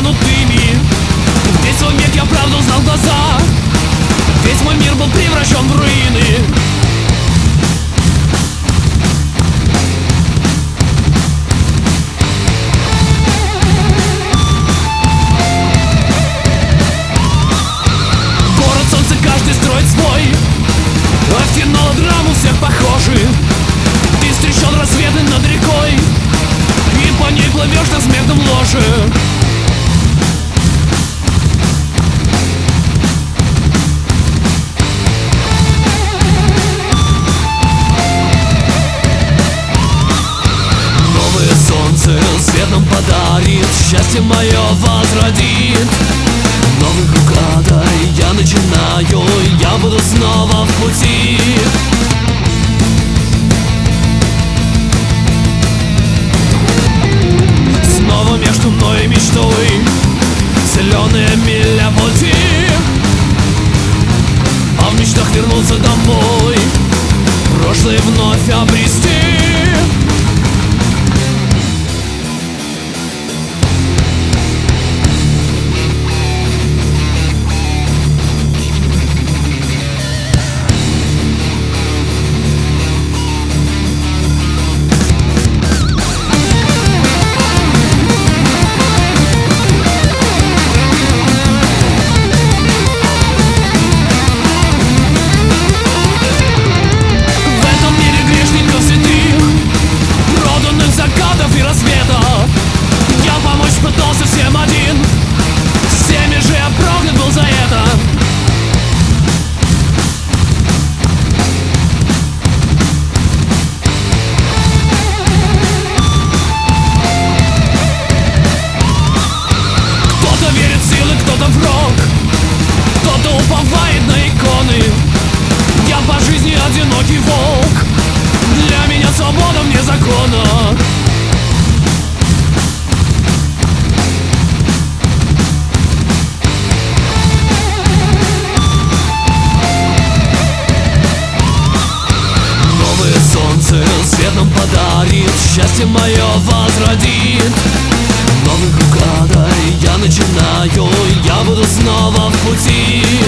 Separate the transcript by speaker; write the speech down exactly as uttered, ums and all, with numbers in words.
Speaker 1: станут ими. Весь свой век я правду знал в глаза. Весь мой мир был превращен в руины. Город солнца каждый строит свой, а финал драм у всех похожи. Ты встречен рассветы над рекой, и по ней плывешь на смертном ложе. Новое солнце свет нам подарит, счастье мое возродит. Новый круг ада я начинаю, я буду снова в пути. Снова между мной и мечтой зеленая миля пути, а в мечтах вернуться домой, прошлое вновь обрести. Кто-то уповает на иконы. Я по жизни одинокий волк, для меня свобода вне закона. Новое солнце свет нам подарит, счастье мое возродит. Новый круг ада я начинаю, я буду снова в пути.